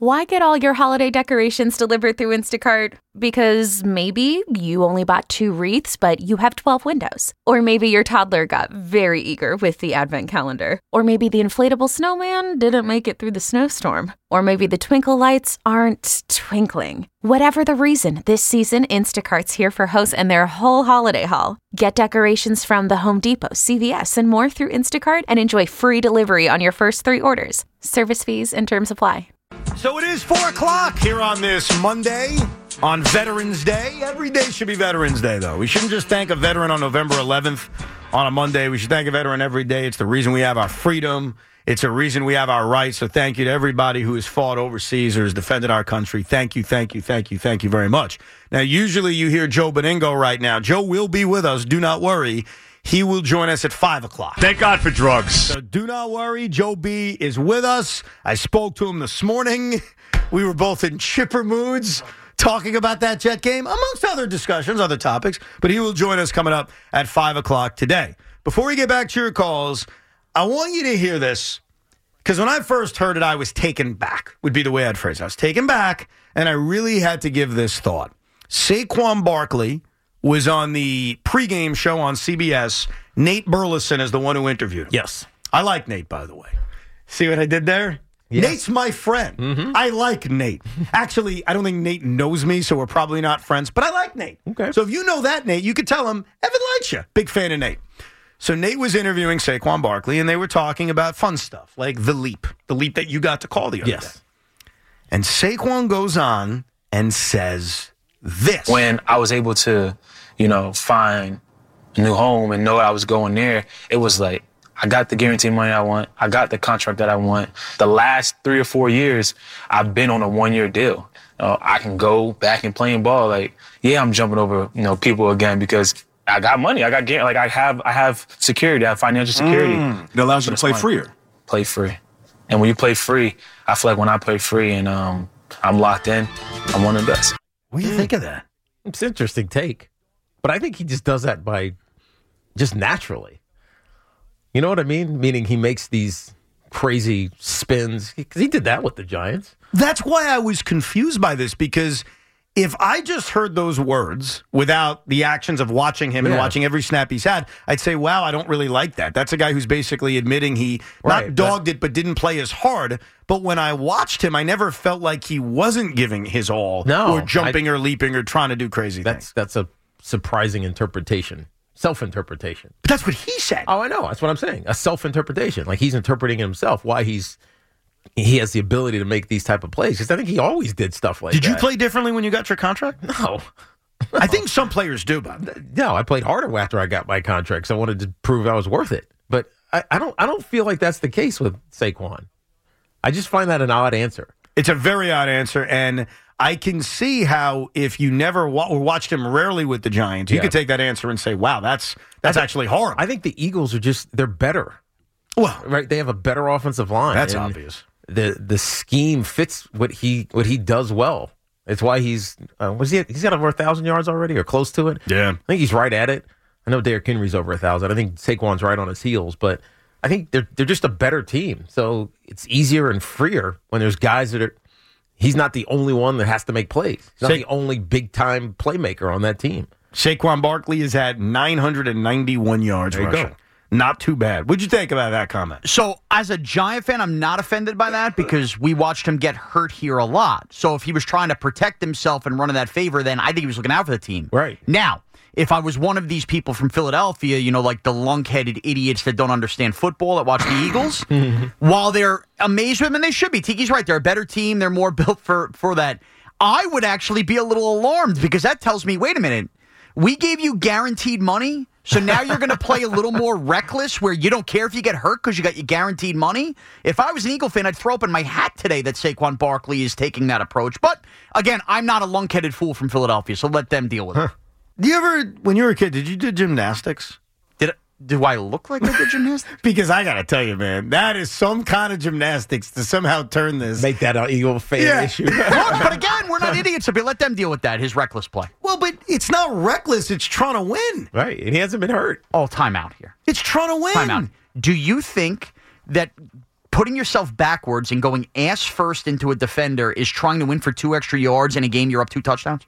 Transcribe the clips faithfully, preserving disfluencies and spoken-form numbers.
Why get all your holiday decorations delivered through Instacart? Because maybe you only bought two wreaths, but you have twelve windows. Or maybe your toddler got very eager with the advent calendar. Or maybe the inflatable snowman didn't make it through the snowstorm. Or maybe the twinkle lights aren't twinkling. Whatever the reason, this season, Instacart's here for hosts and their whole holiday haul. Get decorations from the Home Depot, C V S, and more through Instacart and enjoy free delivery on your first three orders. Service fees and terms apply. So it is four o'clock here on this Monday, on Veterans Day. Every day should be Veterans Day, though. We shouldn't just thank a veteran on November eleventh on a Monday. We should thank a veteran every day. It's the reason we have our freedom. It's a reason we have our rights. So thank you to everybody who has fought overseas or has defended our country. Thank you, thank you, thank you, thank you very much. Now, usually you hear Joe Beningo right now. Joe will be with us. Do not worry. He will join us at five o'clock. Thank God for drugs. So do not worry. Joe B is with us. I spoke to him this morning. We were both in chipper moods talking about that Jet game, amongst other discussions, other topics. But he will join us coming up at five o'clock today. Before we get back to your calls, I want you to hear this, because when I first heard it, I was taken back, would be the way I'd phrase it. I was taken back, and I really had to give this thought. Saquon Barkley was on the pregame show on C B S. Nate Burleson is the one who interviewed him. Yes. I like Nate, by the way. See what I did there? Yes. Nate's my friend. Mm-hmm. I like Nate. Actually, I don't think Nate knows me, so we're probably not friends, but I like Nate. Okay. So if you know that, Nate, you could tell him, Evan likes you. Big fan of Nate. So Nate was interviewing Saquon Barkley, and they were talking about fun stuff, like the leap, the leap that you got to call the other yes. day. And Saquon goes on and says this. When I was able to, you know, find a new home and know I was going there, it was like, I got the guaranteed money I want. I got the contract that I want. The last three or four years, I've been on a one-year deal. Uh, I can go back and playing ball. Like, yeah, I'm jumping over, you know, people again because I got money. I got like I have I have security. I have financial security. Mm, it allows you to play freer. Play free, and when you play free, I feel like when I play free and um, I'm locked in, I'm one of the best. What do you think of that? It's an interesting take, but I think he just does that by just naturally. You know what I mean? Meaning he makes these crazy spins because he did that with the Giants. That's why I was confused by this, because if I just heard those words without the actions of watching him yeah. and watching every snap he's had, I'd say, wow, I don't really like that. That's a guy who's basically admitting he right, not dogged but, it but didn't play as hard. But when I watched him, I never felt like he wasn't giving his all no, or jumping I, or leaping or trying to do crazy that's, things. That's a surprising interpretation. Self-interpretation. But that's what he said. Oh, I know. That's what I'm saying. A self-interpretation. Like he's interpreting himself why he's he has the ability to make these type of plays. Because I think he always did stuff like did that. Did you play differently when you got your contract? No. I think some players do, Bob. No, I played harder after I got my contract, so I wanted to prove I was worth it. But I, I don't I don't feel like that's the case with Saquon. I just find that an odd answer. It's a very odd answer, and I can see how if you never wa- or watched him rarely with the Giants, you yeah. could take that answer and say, wow, that's that's th- actually horrible. I think the Eagles are just, they're better. Well, right? They have a better offensive line. That's obvious. The the scheme fits what he what he does well. It's why he's, uh, was he, he's got over one thousand yards already or close to it? Yeah. I think he's right at it. I know Derrick Henry's over one thousand. I think Saquon's right on his heels, but I think they're they're just a better team. So it's easier and freer when there's guys that are, he's not the only one that has to make plays. He's not Sa- the only big-time playmaker on that team. Saquon Barkley is at nine hundred ninety-one yards there you rushing. Go. Not too bad. What'd you think about that comment? So, as a Giant fan, I'm not offended by that because we watched him get hurt here a lot. So, if he was trying to protect himself and run in that favor, then I think he was looking out for the team. Right. Now, if I was one of these people from Philadelphia, you know, like the lunk-headed idiots that don't understand football that watch the Eagles, while they're amazed with him, and they should be, Tiki's right, they're a better team, they're more built for, for that, I would actually be a little alarmed because that tells me, wait a minute, we gave you guaranteed money, so now you're going to play a little more reckless where you don't care if you get hurt because you got your guaranteed money? If I was an Eagle fan, I'd throw up in my hat today that Saquon Barkley is taking that approach. But, again, I'm not a lunk-headed fool from Philadelphia, so let them deal with it. Huh. Do you ever, when you were a kid, did you do gymnastics? Did it, do I look like I did gymnastics? Because I got to tell you, man, that is some kind of gymnastics to somehow turn this. Make that an Eagle fan yeah. issue. Look, but again, we're not idiots, so let them deal with that, his reckless play. Well, but it's not reckless. It's trying to win. Right, and he hasn't been hurt. Oh, timeout here. It's trying to win. Timeout. Do you think that putting yourself backwards and going ass first into a defender is trying to win for two extra yards in a game you're up two touchdowns?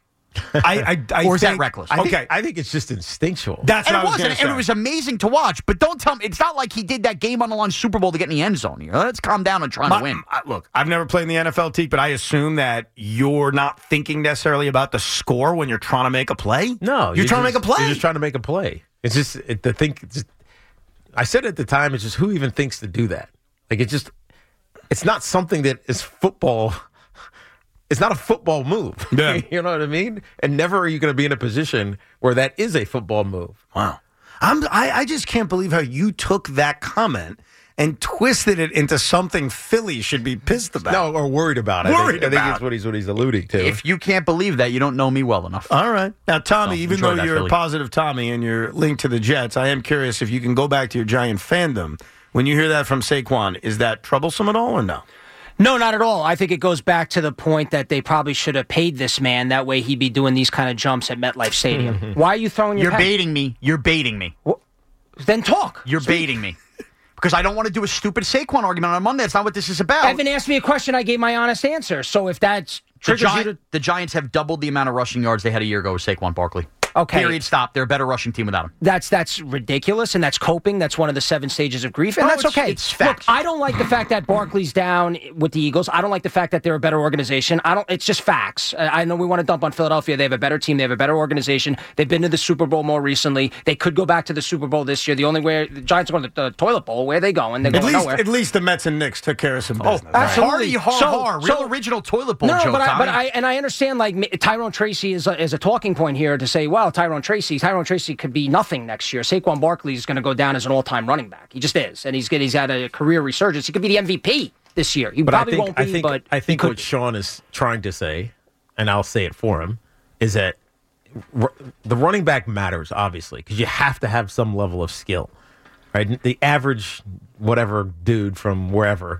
I, I, I or is think, that reckless? I think, okay. I think it's just instinctual. That's and what it I was was, going and, to say. and it was amazing to watch. But don't tell me it's not like he did that game on the line Super Bowl to get in the end zone. You know, let's calm down and try My, to win. uh, look, I've never played in the N F L, Teak, but I assume that you're not thinking necessarily about the score when you're trying to make a play. No, you're, trying just, to make a play. You're just trying to make a play. It's just it, the think. Just, I said at the time, it's just who even thinks to do that. Like it's just, it's not something that is football. It's not a football move. Yeah. You know what I mean? And never are you going to be in a position where that is a football move. Wow. I'm, I, I just can't believe how you took that comment and twisted it into something Philly should be pissed about. No, or worried about it. Worried I think, I about. think it's what he's what he's alluding to. If you can't believe that, you don't know me well enough. All right. Now, Tommy, Oh, even enjoy though that, you're Philly. a positive Tommy and you're linked to the Jets, I am curious if you can go back to your Giant fandom. When you hear that from Saquon, is that troublesome at all or no? No, not at all. I think it goes back to the point that they probably should have paid this man. That way he'd be doing these kind of jumps at MetLife Stadium. Why are you throwing your You're pen? baiting me. You're baiting me. Then talk. You're baiting me. Because I don't want to do a stupid Saquon argument on Monday. That's not what this is about. Evan asked me a question. I gave my honest answer. So if that's the, triggers Gi- you to... the Giants have doubled the amount of rushing yards they had a year ago with Saquon Barkley. Okay. Period. Stop. They're a better rushing team without him. That's that's ridiculous, and that's coping. That's one of the seven stages of grief, and No, that's it's- okay. it's Look, facts. I don't like the fact that Barkley's down with the Eagles. I don't like the fact that they're a better organization. I don't. It's just facts. Uh, I know we want to dump on Philadelphia. They have a better team. They have a better organization. They've been to the Super Bowl more recently. They could go back to the Super Bowl this year. The only way the Giants are going to the toilet bowl. Where are they going? They're At going least, nowhere. at least the Mets and Knicks took care of some Oh, business. absolutely. Hardy, har, So- har. Real so- original toilet bowl No, joke, but I, Tommy. but I and I understand like m- Tyrone Tracy is a, is a talking point here to say, well, Tyrone Tracy, Tyrone Tracy could be nothing next year. Saquon Barkley is going to go down as an all-time running back. He just is, and he's get, he's had a career resurgence. He could be the M V P this year. He But probably I think, won't be, I think, but I think he what could. Sean is trying to say, and I'll say it for him, is that r- the running back matters, obviously, because you have to have some level of skill, right? The average whatever dude from wherever,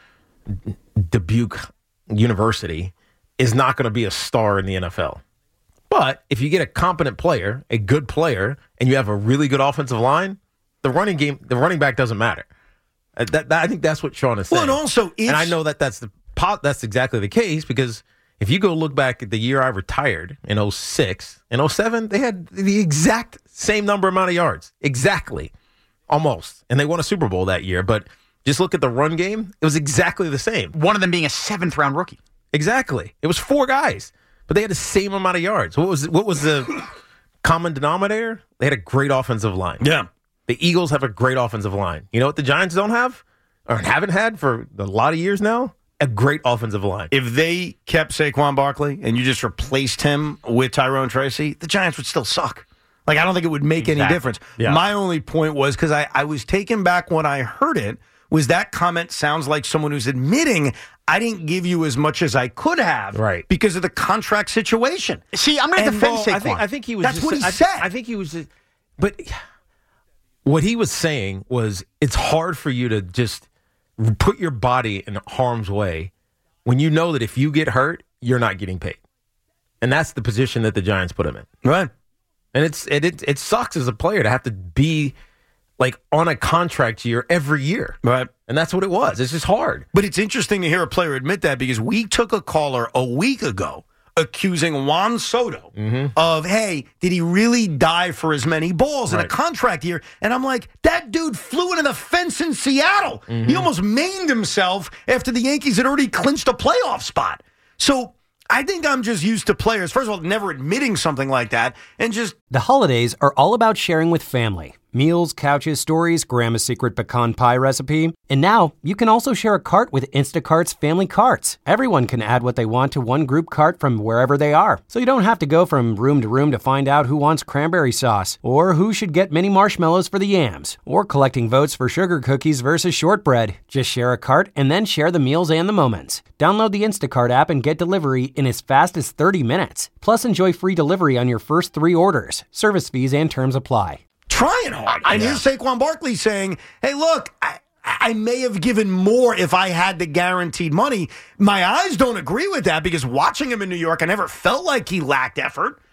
Dubuque University, is not going to be a star in the N F L. But if you get a competent player, a good player, and you have a really good offensive line, the running game, the running back doesn't matter. Uh, That, that, I think that's what Sean is saying. Well, and also, and I if- know that that's the pot. That's exactly the case because if you go look back at the year I retired in oh six and oh seven, they had the exact same number amount of yards, exactly, almost, and they won a Super Bowl that year. But just look at the run game; it was exactly the same. One of them being a seventh round rookie. Exactly, it was four guys, but they had the same amount of yards. What was what was the common denominator? They had a great offensive line. Yeah. The Eagles have a great offensive line. You know what the Giants don't have or haven't had for a lot of years now? A great offensive line. If they kept Saquon Barkley and you just replaced him with Tyrone Tracy, the Giants would still suck. Like, I don't think it would make any Exactly. difference. Yeah. My only point was, because I, I was taken back when I heard it, was that comment sounds like someone who's admitting I didn't give you as much as I could have Right. because of the contract situation. See, I'm going to And, defend well, Saquon. I think, I think he was. That's just, what he I, said. I think he was. Just, but what he was saying was, it's hard for you to just put your body in harm's way when you know that if you get hurt, you're not getting paid, and that's the position that the Giants put him in. Right. And it's it it, it sucks as a player to have to be like on a contract year every year, Right. and that's what it was. It's just hard. But it's interesting to hear a player admit that because we took a caller a week ago accusing Juan Soto of, hey, did he really die for as many balls in a Right. contract year? And I'm like, that dude flew into the fence in Seattle. He almost maimed himself after the Yankees had already clinched a playoff spot. So I think I'm just used to players, first of all, never admitting something like that and just The holidays are all about sharing with family. Meals, couches, stories, Grandma's secret pecan pie recipe. And now, you can also share a cart with Instacart's Family Carts. Everyone can add what they want to one group cart from wherever they are. So you don't have to go from room to room to find out who wants cranberry sauce, or who should get mini marshmallows for the yams, or collecting votes for sugar cookies versus shortbread. Just share a cart and then share the meals and the moments. Download the Instacart app and get delivery in as fast as thirty minutes. Plus, enjoy free delivery on your first three orders. Service fees and terms apply. trying hard. And here's Saquon Barkley saying, hey, look, I, I may have given more if I had the guaranteed money. My eyes don't agree with that because watching him in New York, I never felt like he lacked effort.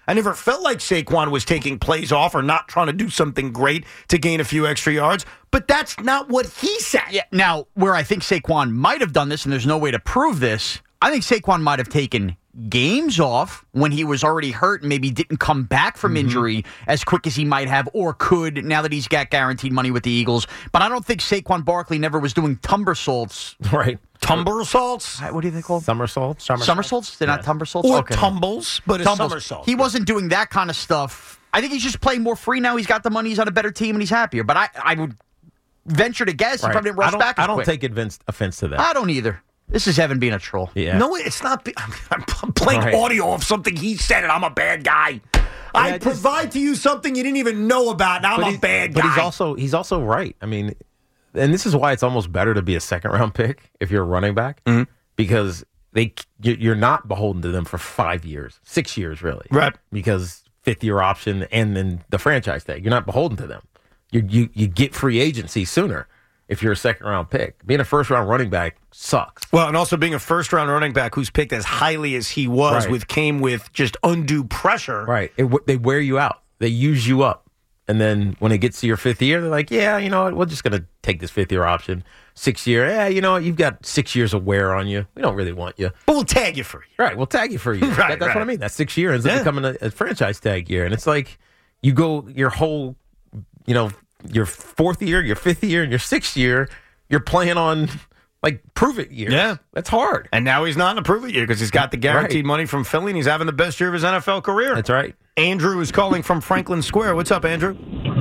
I never felt like Saquon was taking plays off or not trying to do something great to gain a few extra yards. But that's not what he said. Yeah. Now, where I think Saquon might have done this, and there's no way to prove this, I think Saquon might have taken games off when he was already hurt and maybe didn't come back from mm-hmm. injury as quick as he might have or could now that he's got guaranteed money with the Eagles. But I don't think Saquon Barkley never was doing tumbersaults. Right. Tumbersaults? What do they call Somersaults? Somersaults? Somersaults? They're yeah. not tumbersaults? Or okay. tumbles, but a tumbles. somersault. He wasn't doing that kind of stuff. I think he's just playing more free now. He's got the money. He's on a better team, and he's happier. But I, I would venture to guess right. he probably didn't rush I don't, back as I don't quick. take advance, offense to that. I don't either. This is Evan being a troll. Yeah. No, it's not. I'm playing right. audio of something he said, and I'm a bad guy. Yeah, I just provide to you something you didn't even know about, and I'm a bad guy. But he's also he's also right. I mean, and this is why it's almost better to be a second round pick if you're a running back, mm-hmm. because they you're not beholden to them for five years, six years really, right? Because fifth year option and then the franchise tag, you're not beholden to them. You you you get free agency sooner. If you're a second-round pick. Being a first-round running back sucks. Well, and also being a first-round running back who's picked as highly as he was right. with came with just undue pressure. Right. It, they wear you out. They use you up. And then when it gets to your fifth year, they're like, yeah, you know what, we're just going to take this fifth-year option. Sixth year, yeah, you know what, you've got six years of wear on you. We don't really want you. But we'll tag you for a year. Right, we'll tag you for a year. right, that, that's right. what I mean. That six year ends up yeah. becoming a, a franchise tag year. And it's like you go your whole, you know, your fourth year, your fifth year, and your sixth year, you're playing on, like, prove-it years. Yeah. That's hard. And now he's not in a prove-it year because he's got the guaranteed right. money from Philly, and he's having the best year of his N F L career. That's right. Andrew is calling from Franklin Square. What's up, Andrew?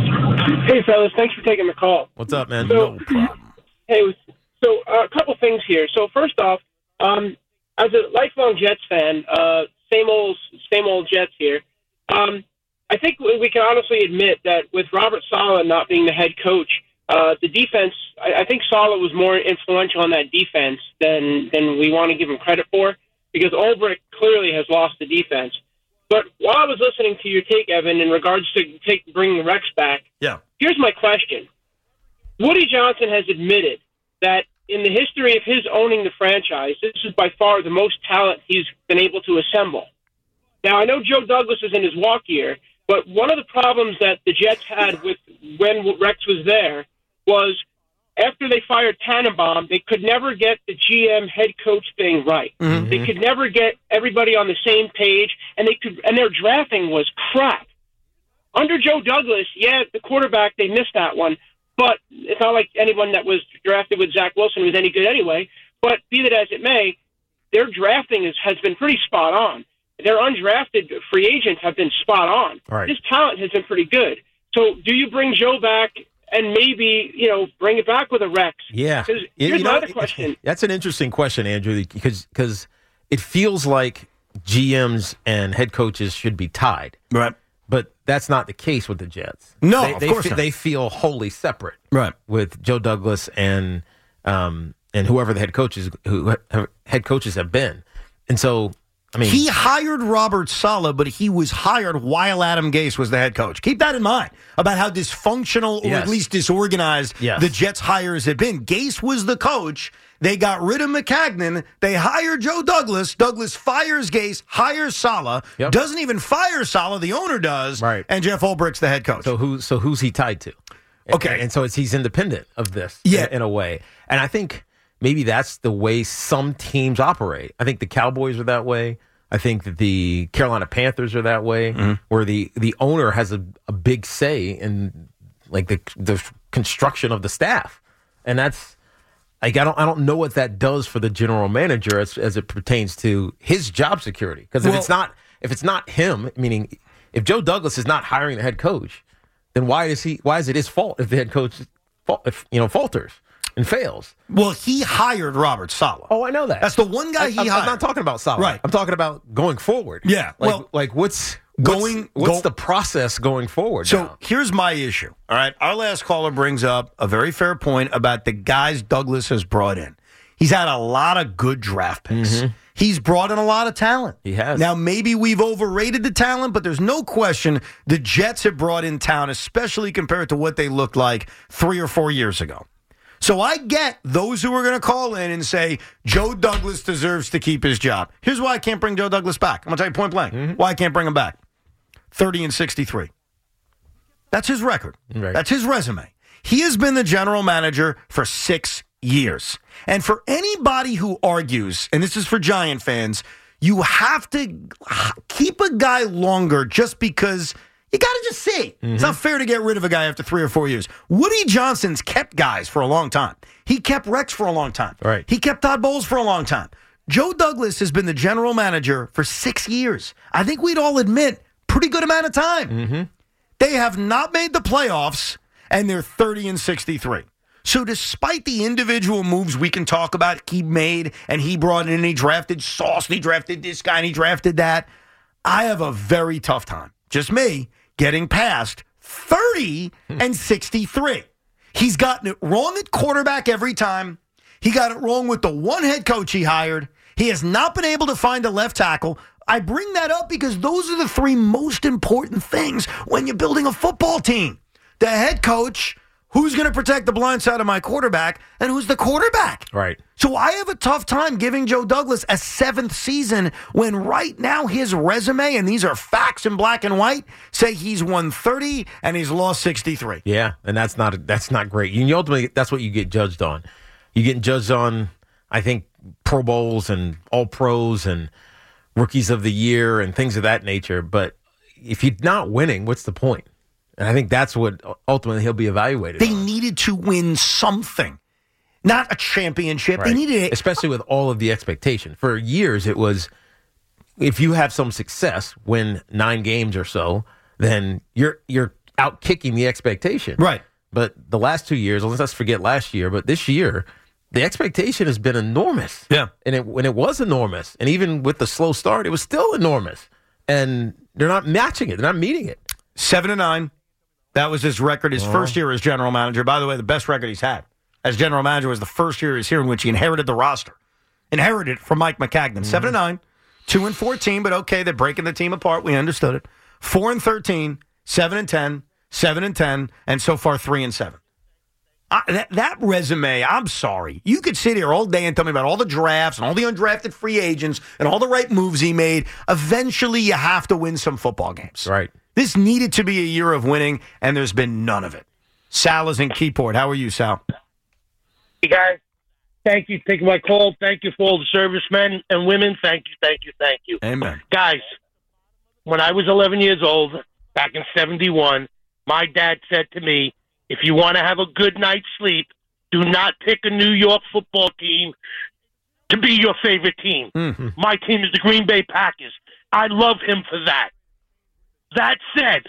Hey, fellas. Thanks for taking the call. What's up, man? So, no problem. Hey, so uh, a couple things here. So, first off, um, as a lifelong Jets fan, uh, same old same old Jets here, um, I think we can honestly admit that with Robert Saleh not being the head coach, Uh, the defense, I, I think Saleh was more influential on that defense than than we want to give him credit for, because Ulbrich clearly has lost the defense. But while I was listening to your take, Evan, in regards to take, bringing Rex back, yeah. here's my question. Woody Johnson has admitted that in the history of his owning the franchise, this is by far the most talent he's been able to assemble. Now, I know Joe Douglas is in his walk year, but one of the problems that the Jets had with when Rex was there was after they fired Tannenbaum, they could never get the G M head coach thing right. Mm-hmm. They could never get everybody on the same page, and they could, and their drafting was crap. Under Joe Douglas, yeah, the quarterback, they missed that one, but it's not like anyone that was drafted with Zach Wilson was any good anyway. But be that as it may, their drafting is, has been pretty spot on. Their undrafted free agents have been spot on. Right. This talent has been pretty good. So do you bring Joe back and maybe, you know, bring it back with a Rex? Yeah. Here's you know, my other question. That's an interesting question, Andrew, because because it feels like G Ms and head coaches should be tied. Right. But that's not the case with the Jets. No, they, of they course fe- not. They feel wholly separate. Right. With Joe Douglas and um, and whoever the head coaches who head coaches have been. And so, I mean, he hired Robert Saleh, but he was hired while Adam Gase was the head coach. Keep that in mind about how dysfunctional or yes. at least disorganized yes. the Jets hires had been. Gase was the coach. They got rid of McCagnon. They hired Joe Douglas. Douglas fires Gase, hires Saleh, yep. doesn't even fire Saleh. The owner does. Right. And Jeff Ulbricht's the head coach. So who? So who's he tied to? Okay. And, and so it's, he's independent of this yeah. in, in a way. And I think maybe that's the way some teams operate. I think the Cowboys are that way. I think that the Carolina Panthers are that way, mm-hmm. where the, the owner has a, a big say in like the the construction of the staff. And that's like I don't I don't know what that does for the general manager as as it pertains to his job security. Because if well, it's not if it's not him, meaning if Joe Douglas is not hiring the head coach, then why is he why is it his fault if the head coach if, you know falters and fails? Well, he hired Robert Saleh. Oh, I know that. That's the one guy I, he I'm, hired. I'm not talking about Saleh. Right. I'm talking about going forward. Yeah. Like, well, like what's going? What's, what's go, the process going forward? So now? here's my issue. All right. Our last caller brings up a very fair point about the guys Douglas has brought in. He's had a lot of good draft picks. Mm-hmm. He's brought in a lot of talent. He has. Now, maybe we've overrated the talent, but there's no question the Jets have brought in talent, especially compared to what they looked like three or four years ago. So I get those who are going to call in and say, Joe Douglas deserves to keep his job. Here's why I can't bring Joe Douglas back. I'm going to tell you point blank mm-hmm. why I can't bring him back. thirty and sixty-three. That's his record. Right. That's his resume. He has been the general manager for six years. And for anybody who argues, and this is for Giant fans, you have to keep a guy longer just because you got to just see. Mm-hmm. It's not fair to get rid of a guy after three or four years. Woody Johnson's kept guys for a long time. He kept Rex for a long time. Right. He kept Todd Bowles for a long time. Joe Douglas has been the general manager for six years. I think we'd all admit, pretty good amount of time. Mm-hmm. They have not made the playoffs, and they're thirty and sixty-three. So despite the individual moves we can talk about he made, and he brought in and he drafted Sauce, and he drafted this guy, and he drafted that, I have a very tough time, just me, getting past thirty and sixty-three. He's gotten it wrong at quarterback every time. He got it wrong with the one head coach he hired. He has not been able to find a left tackle. I bring that up because those are the three most important things when you're building a football team. The head coach, who's going to protect the blind side of my quarterback, and who's the quarterback. Right. So I have a tough time giving Joe Douglas a seventh season when right now his resume, and these are facts in black and white, say he's won thirty and he's lost sixty-three. Yeah, and that's not that's not great. You ultimately, that's what you get judged on. You get judged on, I think, Pro Bowls and All-Pros and Rookies of the Year and things of that nature. But if you're not winning, what's the point? And I think that's what ultimately he'll be evaluated They on. needed to win something, not a championship. Right. They needed it. Especially with all of the expectation. For years, it was, if you have some success, win nine games or so, then you're you're out kicking the expectation. Right. But the last two years, let's forget last year, but this year, the expectation has been enormous. Yeah. And it, when it was enormous, and even with the slow start, it was still enormous. And they're not matching it. They're not meeting it. Seven and nine. That was his record, his oh. first year as general manager. By the way, the best record he's had as general manager was the first year he was here in which he inherited the roster. Inherited it from Mike McCagnon. Mm-hmm. Seven and nine, two and fourteen, but okay, they're breaking the team apart. We understood it. Four and thirteen, seven and ten, seven and ten, and so far three and seven. I, that, that resume, I'm sorry. You could sit here all day and tell me about all the drafts and all the undrafted free agents and all the right moves he made. Eventually, you have to win some football games. Right. This needed to be a year of winning, and there's been none of it. Sal is in Keyport. How are you, Sal? Hey, guys. Thank you for taking my call. Thank you for all the servicemen and women. Thank you, thank you, thank you. Amen. Guys, when I was eleven years old, back in seventy-one, my dad said to me, if you want to have a good night's sleep, do not pick a New York football team to be your favorite team. Mm-hmm. My team is the Green Bay Packers. I love him for that. That said,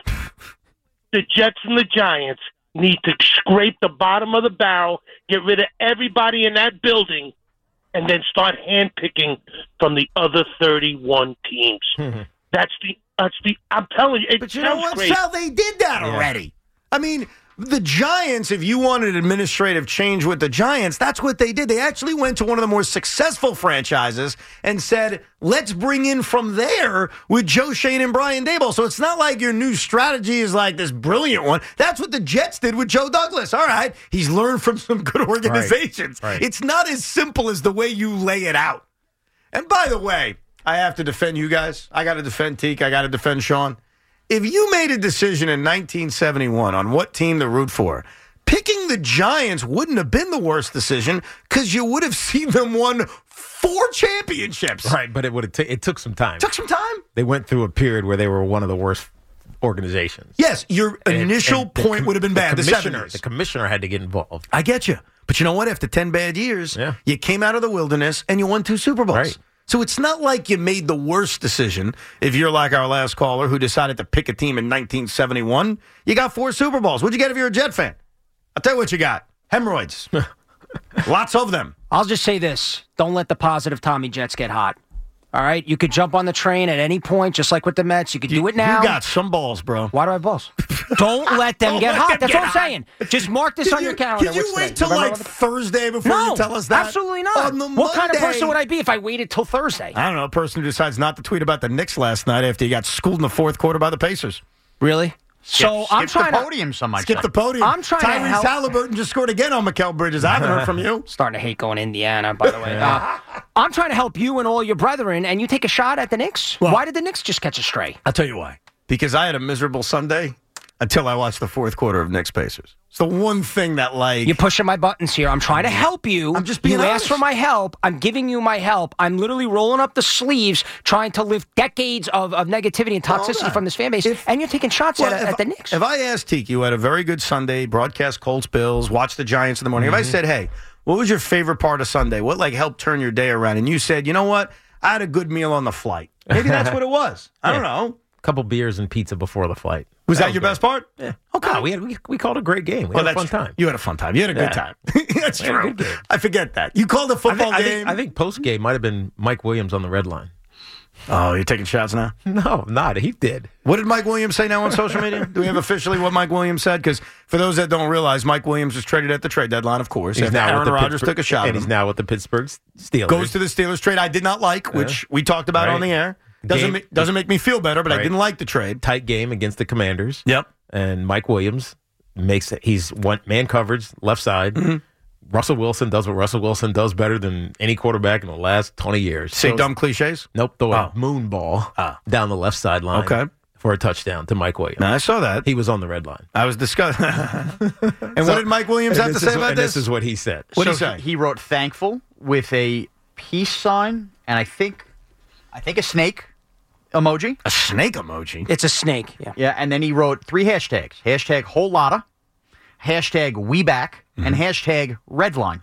the Jets and the Giants need to scrape the bottom of the barrel, get rid of everybody in that building, and then start handpicking from the other thirty-one teams. Mm-hmm. That's the, that's the, I'm telling you, it But you sounds know what, great. Sal? They did that Yeah. already. I mean, the Giants, if you wanted administrative change with the Giants, that's what they did. They actually went to one of the more successful franchises and said, let's bring in from there with Joe Shane and Brian Daboll. So it's not like your new strategy is like this brilliant one. That's what the Jets did with Joe Douglas. All right, he's learned from some good organizations. Right. Right. It's not as simple as the way you lay it out. And by the way, I have to defend you guys. I got to defend Teak. I got to defend Sean. If you made a decision in nineteen seventy-one on what team to root for, picking the Giants wouldn't have been the worst decision because you would have seen them won four championships. Right, but it would have t- it took some time. Took some time. They went through a period where they were one of the worst organizations. Yes, your And- initial and the point com- would have been bad. The The commissioner, seventies. the commissioner had to get involved. I get you. But you know what? After ten bad years, Yeah. you came out of the wilderness and you won two Super Bowls. Right. So it's not like you made the worst decision if you're like our last caller who decided to pick a team in nineteen seventy-one. You got four Super Bowls. What'd you get if you're a Jet fan? I'll tell you what you got. Hemorrhoids. Lots of them. I'll just say this. Don't let the positive Tommy Jets get hot. All right? You could jump on the train at any point, just like with the Mets. You could do it now. You got some balls, bro. Why do I have balls? Don't let them Don't get let hot. them That's get what I'm hot. saying. Just mark this Can on you, your calendar. Can you What's wait today? till November like eleventh? Thursday before No, you tell us that? absolutely not. On the what kind of Monday? person would I be if I waited till Thursday? I don't know. A person who decides not to tweet about the Knicks last night after he got schooled in the fourth quarter by the Pacers. Really? So skip I'm trying the to podium, some might Skip say. the podium. I'm trying to Tyrese help- Halliburton just scored again on Mikal Bridges. I haven't heard from you. starting to hate going to Indiana, by the way. Uh, I'm trying to help you and all your brethren, and you take a shot at the Knicks? Well- Why did the Knicks just catch a stray? I'll tell you why. because I had a miserable Sunday until I watched the fourth quarter of Knicks Pacers. It's the one thing that, like... You're pushing my buttons here. I'm trying to help you. I'm just being You honest. asked for my help. I'm giving you my help. I'm literally rolling up the sleeves, trying to lift decades of, of negativity and toxicity Well, from this fan base, if- and you're taking shots Well, at, if- at the Knicks. If I asked Tiki, who had a very good Sunday, broadcast Colts, Bills, watched the Giants in the morning, Mm-hmm. if I said, hey, what was your favorite part of Sunday? What, like, helped turn your day around? And you said, you know what? I had a good meal on the flight. Maybe that's what it was. I don't know. A couple beers and pizza before the flight. Was that, your best part? Yeah. Okay. No, we had we, we called it a great game. We Well, had a fun that's true. time. You had a fun time. You had a good Yeah. time. That's We had a true. good game. I forget that. You called a I football think, I game. think, I think post game might have been Mike Williams on the red line. Oh, you're taking shots now? No, not. He did. What did Mike Williams say now on social media? Do we have officially what Mike Williams said? Because for those that don't realize, Mike Williams was traded at the trade deadline, of course. He's After now Aaron with the Rodgers Pittsburgh- took a shot and at he's him. now with the Pittsburgh Steelers. Goes to the Steelers trade I did not like, which we talked about Right. on the air. Doesn't Game- make, doesn't make me feel better, but I Right. didn't like the trade. Tight game against the Commanders. Yep. And Mike Williams makes it. He's one man coverage left side. Mm-hmm. Russell Wilson does what Russell Wilson does better than any quarterback in the last twenty years. Say So- dumb cliches? Nope. Throw Oh. a moon ball Ah. down the left sideline. Okay. For a touchdown to Mike Williams. No, I saw that. He was on the red line. I was discussing. and what did Mike Williams And have to this say is- about and this? This is what he said. What did So he say? He wrote thankful with a peace sign and I think I think a snake emoji. A snake emoji? It's a snake. Yeah. Yeah, and then he wrote three hashtags. Hashtag whole lotta, hashtag we back, and hashtag red line.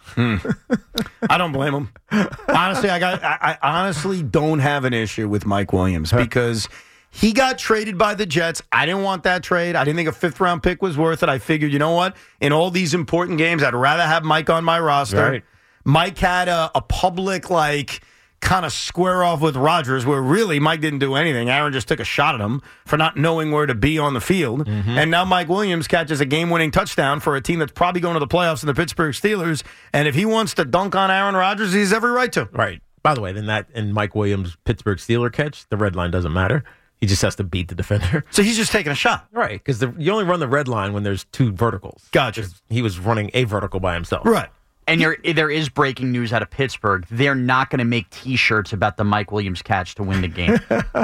I don't blame him. Honestly, I got. I, I honestly don't have an issue with Mike Williams because he got traded by the Jets. I didn't want that trade. I didn't think a fifth round pick was worth it. I figured, you know what? In all these important games, I'd rather have Mike on my roster. Right. Mike had a, a public like kind of square off with Rodgers, where really Mike didn't do anything. Aaron just took a shot at him for not knowing where to be on the field. And now Mike Williams catches a game-winning touchdown for a team that's probably going to the playoffs in the Pittsburgh Steelers. And if he wants to dunk on Aaron Rodgers, he's every right to. Right. By the way, then that and Mike Williams Pittsburgh Steeler catch, the red line doesn't matter. He just has to beat the defender. So he's just taking a shot. Right, because you only run the red line when there's two verticals. Gotcha. He was running a vertical by himself. Right. And you're, there is breaking news out of Pittsburgh. They're not going to make T-shirts about the Mike Williams catch to win the game.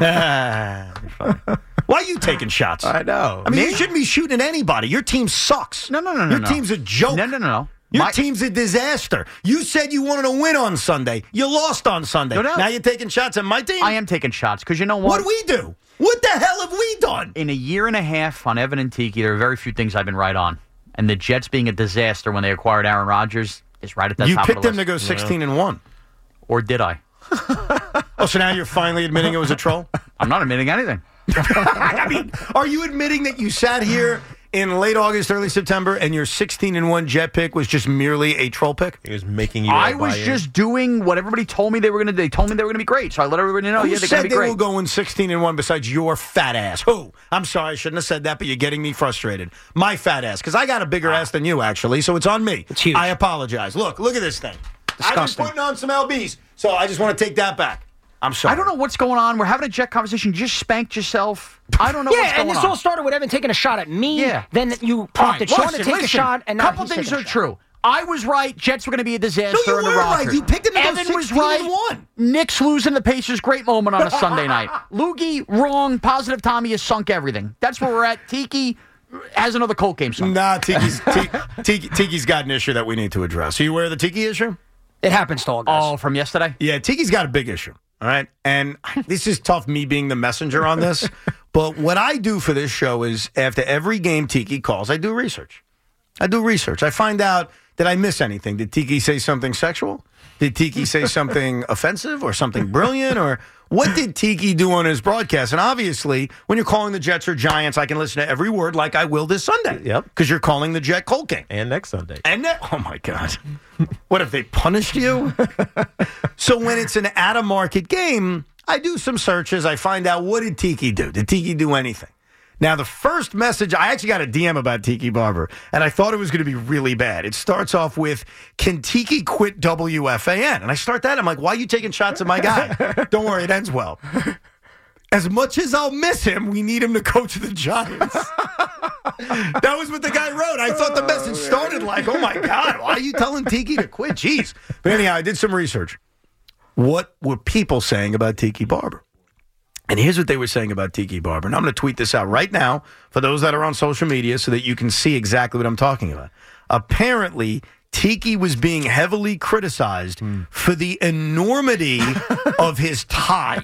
Why are you taking shots? I know. I mean, you shouldn't be shooting at anybody. Your team sucks. No, no, no, no. Your no. team's a joke. No, no, no, no. Your My- team's a disaster. You said you wanted to win on Sunday. You lost on Sunday. No doubt. Now you're taking shots at my team? I am taking shots because you know what? What do we do? What the hell have we done? In a year and a half on Evan and Tiki, there are very few things I've been right on. And the Jets being a disaster when they acquired Aaron Rodgers is right at the You top picked of the them to list. go sixteen and one. Or did I? Oh, so now you're finally admitting it was a troll? I'm not admitting anything. I mean, are you admitting that you sat here in late August, early September, and your sixteen and one Jet pick was just merely a troll pick? He was making you. I all was buy in. just doing what everybody told me they were going to do. They told me they were going to be great, so I let everybody know, Who yeah, they're going said to be they great. were going sixteen and one besides your fat ass? Who? I'm sorry, I shouldn't have said that, but you're getting me frustrated. My fat ass, because I got a bigger ass than you, actually, so it's on me. It's huge. I apologize. Look, look at this thing. Disgusting. I've been putting on some L Bs, so I just want to take that back. I'm sorry. I don't know what's going on. We're having a Jet conversation. You just spanked yourself. I don't know Yeah, what's going and this on. all started with Evan taking a shot at me. Yeah. Then you All prompted right, Sean listen, to take listen. a shot, and now couple he's things taking are a shot. true. I was right. Jets were going to be a disaster No, you in the were roster. right. You picked them to go Evan was sixteen right. and one. Knicks losing the Pacers. Great moment on a Sunday night. Loogie, wrong. Positive Tommy has sunk everything. That's where we're at. Tiki has another Colt game sunk. Nah, Tiki's, Tiki, Tiki, Tiki's got an issue that we need to address. Are you aware of the Tiki issue? It happens to all guys. Oh, from yesterday? Yeah, Tiki's got a big issue. All right. And this is tough, me being the messenger on this. But what I do for this show is after every game Tiki calls, I do research. I do research. I find out, did I miss anything? Did Tiki say something sexual? Did Tiki say something offensive or something brilliant? Or what did Tiki do on his broadcast? And obviously, when you're calling the Jets or Giants, I can listen to every word like I will this Sunday. Yep. Because you're calling the Jet Colt game. And next Sunday. And that, oh my God. What, if they punished you? So when it's an out-of-market game, I do some searches. I find out, what did Tiki do? Did Tiki do anything? Now, the first message, I actually got a D M about Tiki Barber, and I thought it was going to be really bad. It starts off with, can Tiki quit W F A N? And I start that, I'm like, why are you taking shots at my guy? Don't worry, it ends well. As much as I'll miss him, we need him to coach the Giants. That was what the guy wrote. I thought the message started like, oh my God, why are you telling Tiki to quit? Jeez. But anyhow, I did some research. What were people saying about Tiki Barber? And here's what they were saying about Tiki Barber. And I'm going to tweet this out right now for those that are on social media so that you can see exactly what I'm talking about. Apparently, Tiki was being heavily criticized mm. for the enormity of his tie.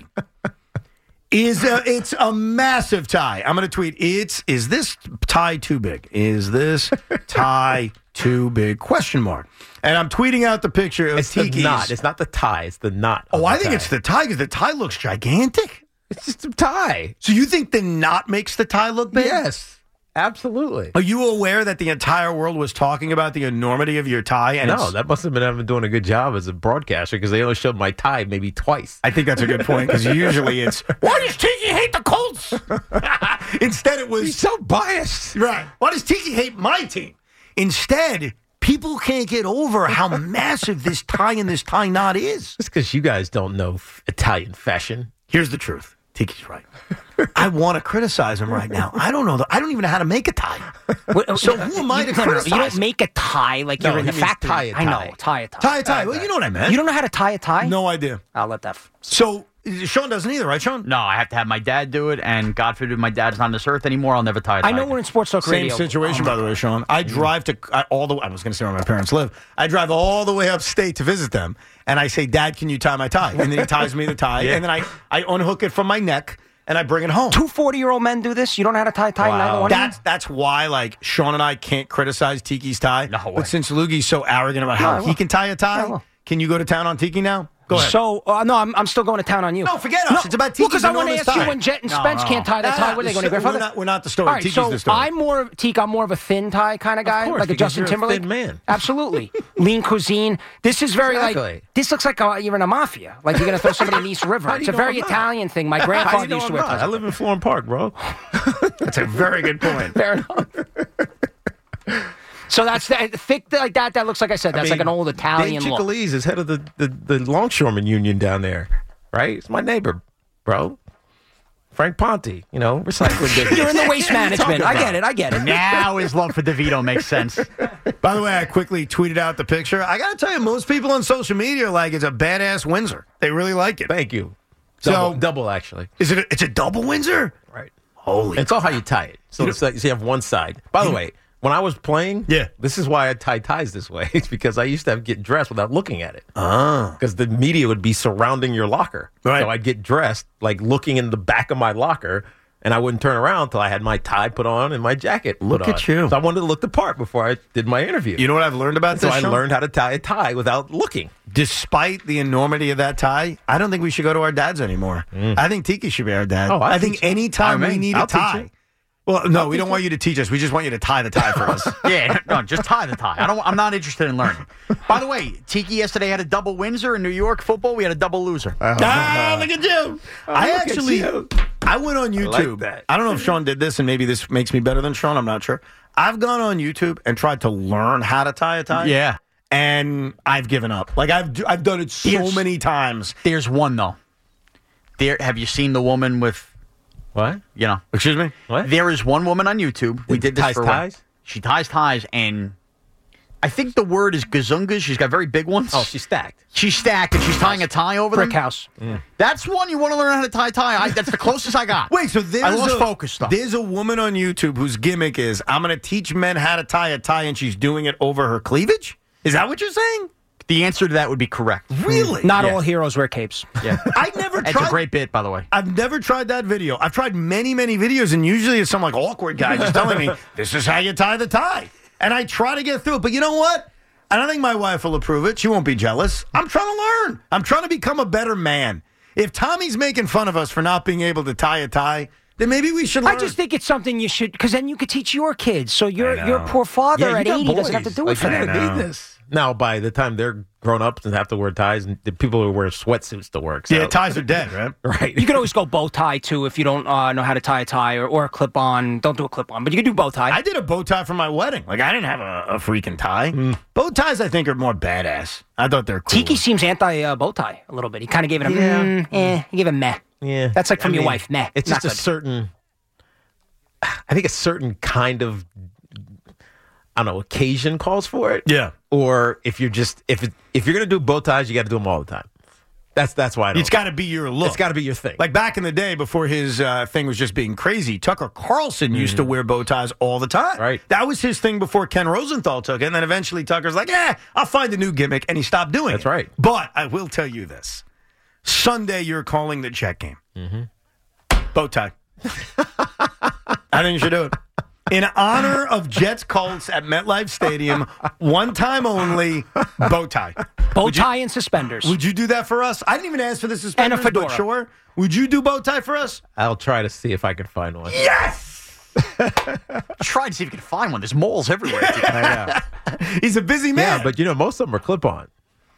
Is a, it's a massive tie. I'm going to tweet, it's, is this tie too big? Is this tie too big? Question mark. And I'm tweeting out the picture of it's Tiki's. the knot. It's not the tie. It's the knot. Oh, the I think tie. it's the tie because the tie looks gigantic. It's just a tie. So you think the knot makes the tie look big? Yes. Absolutely. Are you aware that the entire world was talking about the enormity of your tie? And no, that must have been Evan doing a good job as a broadcaster because they only showed my tie maybe twice. I think that's a good point because usually it's, why does Tiki hate the Colts? Instead it was, he's so biased. Right. Why does Tiki hate my team? Instead, people can't get over how massive this tie and this tie knot is. It's because you guys don't know f- Italian fashion. Here's the truth. Tiki's right. I want to criticize him right now. I don't know. The, I don't even know how to make a tie. So who am I to criticize? You don't make a tie like no, you're in the factory. Tie a tie. I know. Tie a tie. Tie a tie. Well, you know what I meant. You don't know how to tie a tie? No idea. I'll let that. F- so Sean doesn't either, right, Sean? No, I have to have my dad do it, and God forbid my dad's not on this earth anymore. I'll never tie a tie. I know again. we're in Sports Talk Same Radio. situation, by the way, Sean. I drive to I, all the. I was going to say where my parents live. I drive all the way upstate to visit them, and I say, "Dad, can you tie my tie?" And then he ties me the tie, yeah. and then I I unhook it from my neck. And I bring it home. Two forty-year-old men do this? You don't know how to tie a tie? Wow. That's that's why, like, Sean and I can't criticize Tiki's tie. No way. But since Loogie's so arrogant about how No, he can tie a tie, No. can you go to town on Tiki now? Go ahead. So, uh, no, I'm, I'm still going to town on you. No, forget us. No, it's about Tiki's well, because I want to enormous ask tie. you when Jet and No, Spence no. can't tie that Nah, tie. What are they going to we're grandfather? not, we're not the story. All right, Tiki's so the story. I'm more of Teak. I'm more of a thin tie kind of guy, course, like a because Justin you're a Timberlake. thin man. Absolutely, lean cuisine. This is very Exactly. like this looks like a, you're in a mafia. Like you're going to throw somebody in East River. How do It's you a know very I'm not? Italian thing. My How do grandfather you know used to I'm wear not? ties. I live in Florham Park, bro. That's a very good point. Fair enough. So that's that, thick like that. That looks like I said. That's I mean, like an old Italian Dave look. Chicalese is head of the, the, the Longshoreman Union down there, right? It's my neighbor, bro. Frank Ponte, you know, recycling business. You're in the waste What are you management. talking I about? get it. I get it. Now his love for DeVito makes sense. By the way, I quickly tweeted out the picture. I got to tell you, most people on social media are like, it's a badass Windsor. They really like it. Thank you. So- Double, double actually. Is it? A, it's a double Windsor? Right. Holy. It's all how you tie it. So it's like, so you have one side. By the way, when I was playing, Yeah. this is why I tie ties this way. It's because I used to have get dressed without looking at it. Ah. Because the media would be surrounding your locker. Right. So I'd get dressed, like looking in the back of my locker, and I wouldn't turn around until I had my tie put on and my jacket put Look on. at you. So I wanted to look the part before I did my interview. You know what I've learned about so this, I Sean? learned how to tie a tie without looking. Despite the enormity of that tie, I don't think we should go to our dads anymore. I think Tiki should be our dad. Oh, I'll I think teach you. anytime I we mean, need I'll a teach tie. you. Well, no, we don't want you to teach us. We just want you to tie the tie for us. Yeah, no, just tie the tie. I don't. I'm not interested in learning. By the way, Tiki yesterday had a double Windsor in New York football. We had a double loser. Ah, look at you. I look at actually, you. I went on YouTube. that. I don't know if Sean did this, and maybe this makes me better than Sean. I'm not sure. I've gone on YouTube and tried to learn how to tie a tie. Yeah. And I've given up. Like, I've I've done it so Here's- many times. There's one though. There. Have you seen the woman with? What? You know. Excuse me? What? There is one woman on YouTube. We That did this ties for a while. ties? She ties ties, and I think the word is gazungas. She's got very big ones. Oh, she's stacked. She's stacked, and she's tying a tie over Brick them. house. That's one you want to learn how to tie tie. I, that's the closest I got. Wait, so there's I lost a, focus though. There's a woman on YouTube whose gimmick is, I'm going to teach men how to tie a tie, and she's doing it over her cleavage? Is that what you're saying? The answer to that would be correct. Really? Not Yeah. all heroes wear capes. Yeah. I never It's tried. a great bit, by the way. I've never tried that video. I've tried many, many videos, and usually it's some like awkward guy just telling me, this is how you tie the tie. And I try to get through it. But you know what? I don't think my wife will approve it. She won't be jealous. I'm trying to learn. I'm trying to become a better man. If Tommy's making fun of us for not being able to tie a tie, then maybe we should learn. I just think it's something you should, because then you could teach your kids. So your I your know. poor father Yeah, you at got eighty doesn't have to boys. do Like, it for you them. don't know. need this. Now, by the time they're grown up and have to wear ties, and the people who wear sweatsuits to work. So. Yeah, ties are dead, right? Right. You can always go bow tie too if you don't uh, know how to tie a tie or, or a clip on. Don't do a clip on, but you can do bow tie. I did a bow tie for my wedding. Like, I didn't have a, a freaking tie. Bow ties, I think, are more badass. I thought they're cool. Tiki seems anti uh, bow tie a little bit. He kind of gave it a Yeah. mm, eh. He gave it a meh. Yeah. That's like from I your mean, wife. Meh. It's Not just a good. certain, I think a certain kind of, I don't know, occasion calls for it. Yeah. Or if you're just, if it, if you're going to do bow ties, you got to do them all the time. That's that's why I don't. It's got to be your look. It's got to be your thing. Like back in the day before his uh, thing was just being crazy, Tucker Carlson mm-hmm. used to wear bow ties all the time. Right. That was his thing before Ken Rosenthal took it. And then eventually Tucker's like, yeah, I'll find a new gimmick. And he stopped doing That's it. right. But I will tell you this. Sunday, you're calling the Jet game. Mm-hmm. Bow tie. I think you should do it. In honor of Jets Colts at MetLife Stadium, one time only, bow tie. Bow tie and suspenders. Would you do that for us? I didn't even ask for the suspenders, and a fedora. But sure. Would you do bow tie for us? I'll try to see if I can find one. Yes! Try to see if you can find one. There's moles everywhere. I know. He's a busy man. Yeah, but you know, most of them are clip-on.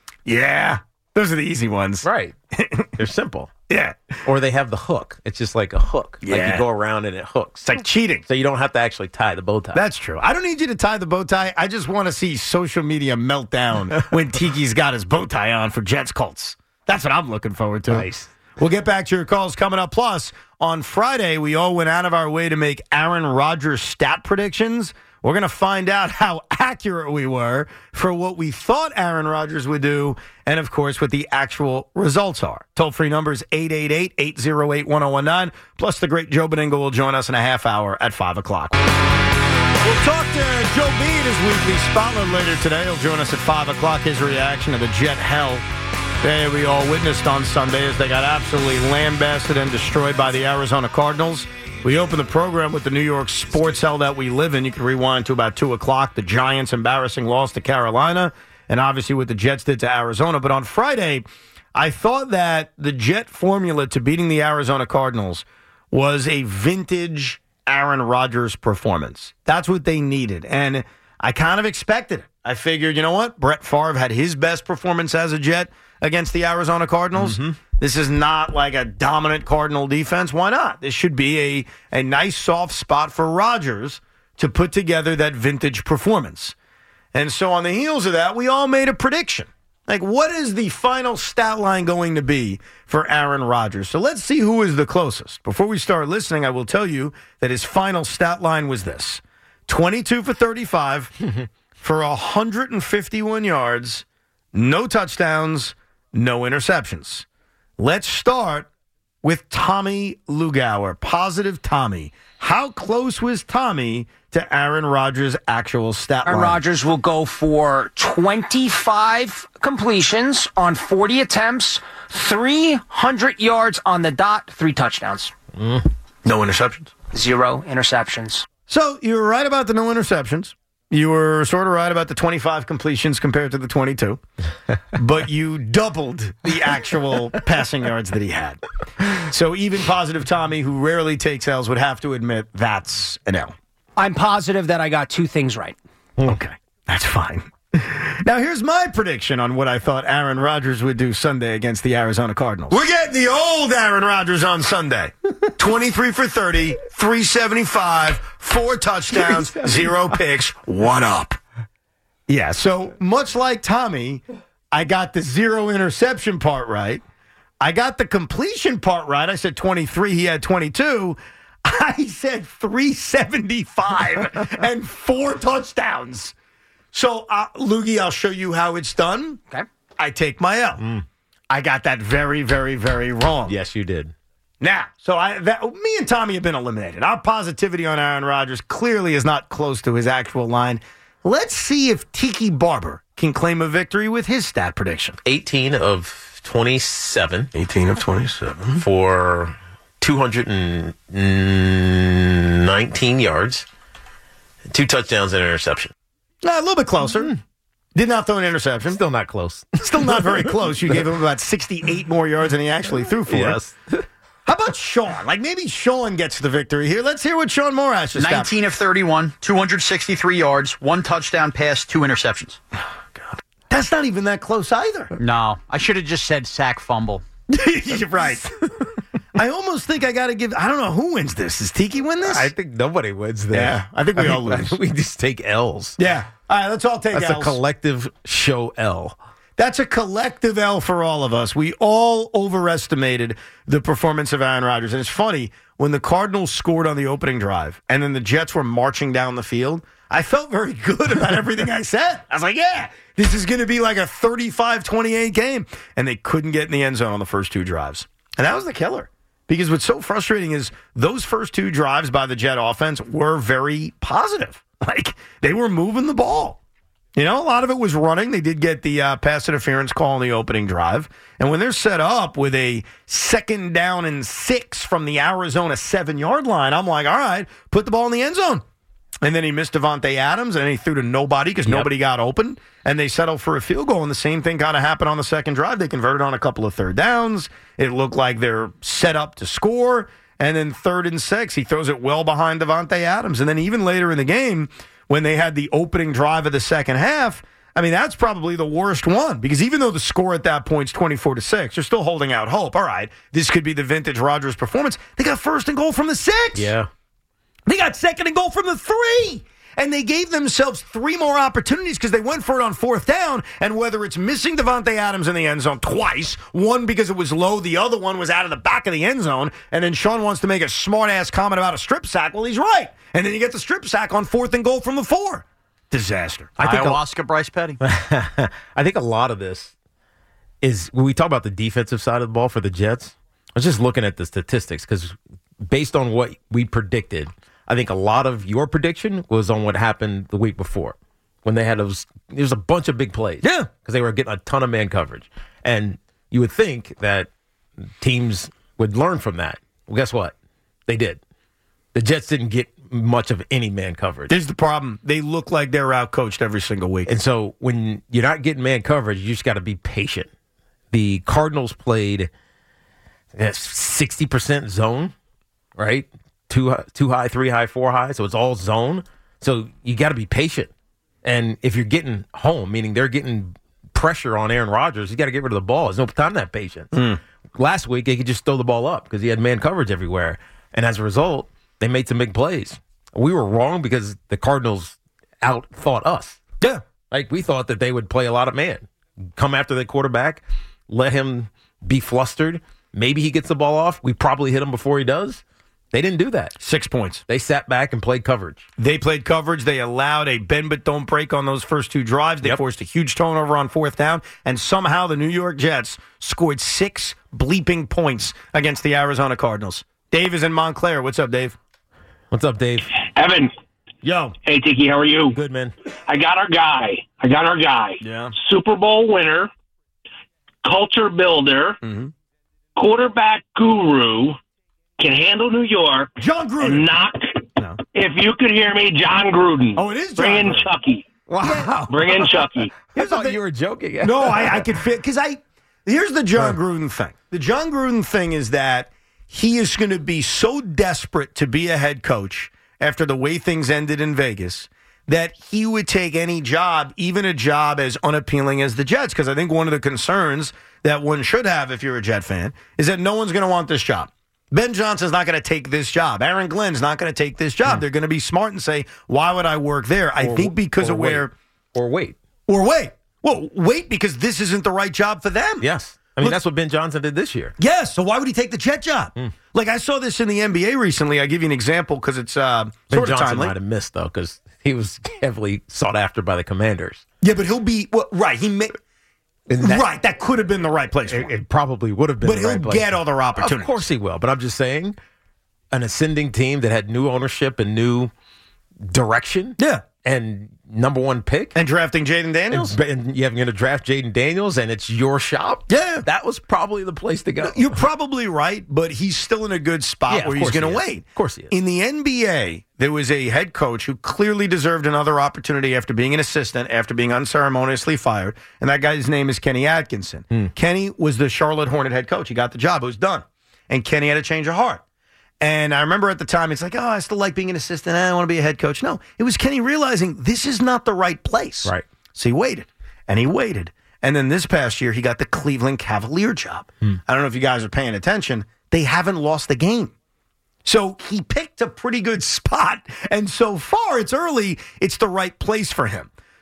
Yeah. Those are the easy ones. Right. They're simple. Yeah. Or they have the hook. It's just like a hook. Yeah. Like you go around and it hooks. It's like cheating. So you don't have to actually tie the bow tie. That's true. I don't need you to tie the bow tie. I just want to see social media melt down when Tiki's got his bow tie on for Jets Colts. That's what I'm looking forward to. Nice. We'll get back to your calls coming up. Plus, on Friday, we all went out of our way to make Aaron Rodgers stat predictions. We're going to find out how accurate we were for what we thought Aaron Rodgers would do and, of course, what the actual results are. Toll-free numbers eight eight eight, eight oh eight, one oh one nine. Plus, the great Joe Beningo will join us in a half hour at five o'clock. We'll talk to Joe B in his weekly spotlight later today. He'll join us at five o'clock. His reaction to the Jet hell that we all witnessed on Sunday as they got absolutely lambasted and destroyed by the Arizona Cardinals. We open the program with the New York sports hell that we live in. You can rewind to about two o'clock. The Giants' embarrassing loss to Carolina, and obviously what the Jets did to Arizona. But on Friday, I thought that the Jet formula to beating the Arizona Cardinals was a vintage Aaron Rodgers performance. That's what they needed, and I kind of expected it. I figured, you know what? Brett Favre had his best performance as a Jet against the Arizona Cardinals. Mm-hmm. This is not like a dominant Cardinal defense. Why not? This should be a, a nice soft spot for Rodgers to put together that vintage performance. And so on the heels of that, we all made a prediction. Like, what is the final stat line going to be for Aaron Rodgers? So let's see who is the closest. Before we start listening, I will tell you that his final stat line was this. twenty-two for thirty-five for one hundred fifty-one yards, no touchdowns, no interceptions. Let's start with Tommy Lugauer. Positive Tommy. How close was Tommy to Aaron Rodgers' actual stat line? Aaron Rodgers will go for twenty-five completions on forty attempts, three hundred yards on the dot, three touchdowns. Mm. No interceptions? Zero interceptions. So you were right about the no interceptions. You were sort of right about the twenty-five completions compared to the twenty-two, but you doubled the actual passing yards that he had. So even positive Tommy, who rarely takes L's, would have to admit that's an L. I'm positive that I got two things right. Okay, that's fine. Now here's my prediction on what I thought Aaron Rodgers would do Sunday against the Arizona Cardinals. We're getting the old Aaron Rodgers on Sunday. twenty-three for thirty, three seventy-five, four touchdowns, zero picks, one up. Yeah, so much like Tommy, I got the zero interception part right. I got the completion part right. I said twenty-three, he had twenty-two. I said three seventy-five and four touchdowns. So, uh, Loogie, I'll show you how it's done. Okay. I take my L. Mm. I got that very, very, very wrong. Yes, you did. Now, so I, that, me and Tommy have been eliminated. Our positivity on Aaron Rodgers clearly is not close to his actual line. Let's see if Tiki Barber can claim a victory with his stat prediction. eighteen of twenty-seven. eighteen of twenty-seven. For two hundred nineteen yards, two touchdowns and an interception. Uh, a little bit closer. Mm. Did not throw an interception. Still not close. Still not very close. You gave him about sixty-eight more yards than he actually threw for. Yes. How about Sean? Like, maybe Sean gets the victory here. Let's hear what Sean Moore has to stop. nineteen of thirty-one, two hundred sixty-three yards, one touchdown pass, two interceptions. Oh, God. That's not even that close either. No. I should have just said sack fumble. You're right. I almost think I got to give. I don't know who wins this. Does Tiki win this? I think nobody wins this. Yeah, I think we I all mean, lose. We just take L's. Yeah. All right, let's all take That's L's. That's a collective show L. That's a collective L for all of us. We all overestimated the performance of Aaron Rodgers. And it's funny, when the Cardinals scored on the opening drive and then the Jets were marching down the field, I felt very good about everything I said. I was like, yeah, this is going to be like a thirty-five twenty-eight game. And they couldn't get in the end zone on the first two drives. And that was the killer. Because what's so frustrating is those first two drives by the Jet offense were very positive. Like, they were moving the ball. You know, a lot of it was running. They did get the uh, pass interference call on the opening drive. And when they're set up with a second down and six from the Arizona seven-yard line, I'm like, all right, put the ball in the end zone. And then he missed Devontae Adams, and he threw to nobody because yep. nobody got open. And they settled for a field goal, and the same thing kind of happened on the second drive. They converted on a couple of third downs. It looked like they're set up to score. And then third and six, he throws it well behind Devontae Adams. And then even later in the game, when they had the opening drive of the second half, I mean, that's probably the worst one because even though the score at that point is twenty-four to six, you're still holding out hope. All right, this could be the vintage Rodgers performance. They got first and goal from the six. Yeah. They got second and goal from the three. And they gave themselves three more opportunities because they went for it on fourth down. And whether it's missing Devontae Adams in the end zone twice, one because it was low, the other one was out of the back of the end zone. And then Sean wants to make a smart-ass comment about a strip sack. Well, he's right. And then you get the strip sack on fourth and goal from the four. Disaster. I think Ayahuasca, a, Bryce Petty. I think a lot of this is when we talk about the defensive side of the ball for the Jets. I was just looking at the statistics because based on what we predicted, I think a lot of your prediction was on what happened the week before when they had those. There's a bunch of big plays. Yeah. Because they were getting a ton of man coverage. And you would think that teams would learn from that. Well, guess what? They did. The Jets didn't get much of any man coverage. Here's the problem. They look like they're outcoached every single week. And so when you're not getting man coverage, you just got to be patient. The Cardinals played sixty percent zone, right? Two, two high, three high, four high. So it's all zone. So you got to be patient. And if you're getting home, meaning they're getting pressure on Aaron Rodgers, you got to get rid of the ball. There's no time to have patience. Mm. Last week, they could just throw the ball up because he had man coverage everywhere. And as a result, they made some big plays. We were wrong because the Cardinals out-thought us. Yeah. Like, we thought that they would play a lot of man. Come after the quarterback, let him be flustered. Maybe he gets the ball off. We probably hit him before he does. They didn't do that. Six points. They sat back and played coverage. They played coverage. They allowed a bend but don't break on those first two drives. They yep. forced a huge turnover on fourth down. And somehow the New York Jets scored six bleeping points against the Arizona Cardinals. Dave is in Montclair. What's up, Dave? What's up, Dave? Evan. Yo. Hey, Tiki, how are you? Good, man. I got our guy. I got our guy. Yeah. Super Bowl winner, culture builder, mm-hmm. quarterback guru, can handle New York. John Gruden. And knock, no. If you could hear me, John Gruden. Oh, it is John Bring in Gruden. Chucky. Wow. Bring in Chucky. I thought you were joking. No, I, I could fit, because I, here's the John Gruden thing. The John Gruden thing is that he is going to be so desperate to be a head coach after the way things ended in Vegas that he would take any job, even a job as unappealing as the Jets. Because I think one of the concerns that one should have if you're a Jet fan is that no one's going to want this job. Ben Johnson's not going to take this job. Aaron Glenn's not going to take this job. Mm. They're going to be smart and say, why would I work there? I or, think because of wait. where... Or wait. Or wait. Well, wait because this isn't the right job for them. Yes. I mean, Look, that's what Ben Johnson did this year. Yes. So why would he take the Jet job? Mm. Like, I saw this in the N B A recently. I'll give you an example because it's uh, Ben sort of Johnson timely. might have missed, though, because he was heavily sought after by the Commanders. Yeah, but he'll be... Well, right. He may... That, right, that could have been the right place for him. It, it probably would have been but the he'll right place. get other opportunities. Of course he will, but I'm just saying, an ascending team that had new ownership and new direction. Yeah. And number one pick. And drafting Jaden Daniels. And, and you're going to draft Jaden Daniels, and it's your shop. Yeah. That was probably the place to go. You're probably right, but he's still in a good spot yeah, where he's going to he wait. Of course he is. In the N B A, there was a head coach who clearly deserved another opportunity after being an assistant, after being unceremoniously fired, and that guy's name is Kenny Atkinson. Hmm. Kenny was the Charlotte Hornet head coach. He got the job. It was done. And Kenny had a change of heart. And I remember at the time, it's like, oh, I still like being an assistant. I don't want to be a head coach. No, it was Kenny realizing this is not the right place. Right. So he waited, and he waited. And then this past year, he got the Cleveland Cavalier job. Hmm. I don't know if you guys are paying attention. They haven't lost the game. So he picked a pretty good spot. And so far, it's early. It's the right place for him.